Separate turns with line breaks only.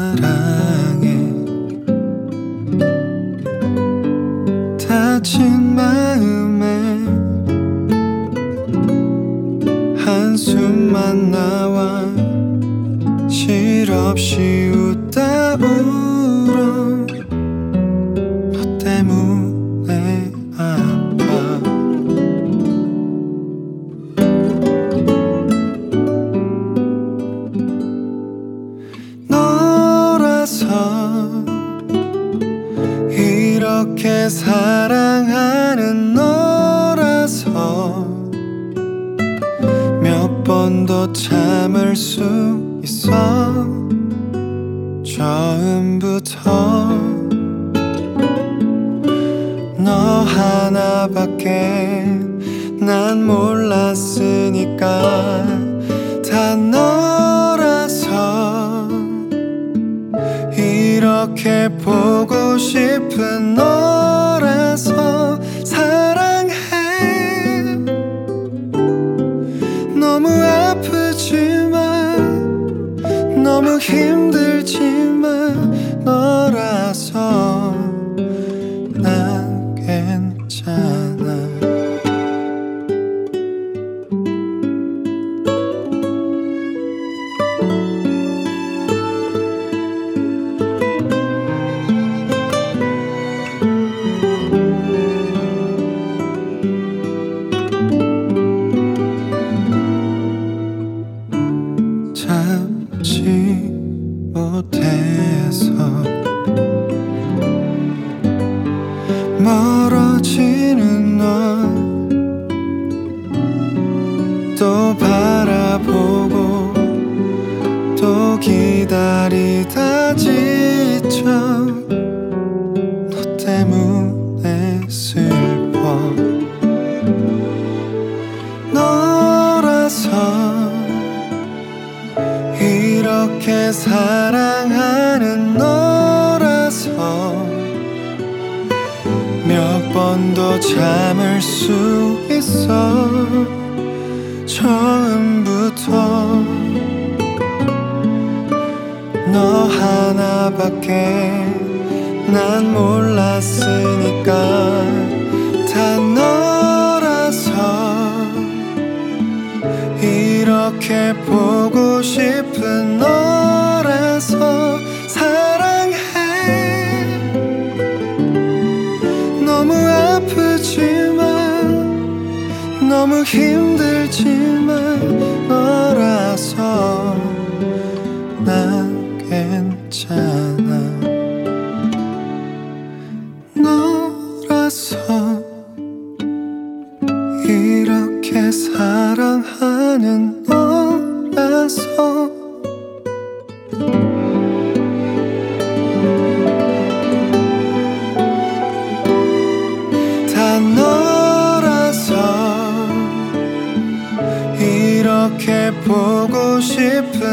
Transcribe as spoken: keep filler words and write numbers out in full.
사랑해. 다친 마음에 한숨만 나와 실없이 웃다 울어. 너 때문에 아파. 너라서 이렇게 사랑하는 너라서 몇 번 더 참을 수 있어. 처음부터 너 하나밖에 난 몰랐으니까. 다 너라서 이렇게 보고 싶은 너라서 사랑해. 너무 아프지만 너무 힘들지만 너라서 난 괜찮아. 참지 못해서 멀어지는 널 또 바라보고 또 기다리다 지쳐. 너 때문에 슬퍼. 너라서 이렇게 사랑하는 너라서 몇 번도 참을 수 있어. 처음부터 너 하나밖에 난 몰랐으니까. 다 너라서 이렇게 보고 싶은 너라서 사랑해. 너무 아프지만 너무 힘들지만 너라서 난 괜찮아. 너라서 이렇게 사랑하는 너라서 다 너라서 이렇게 보고 싶은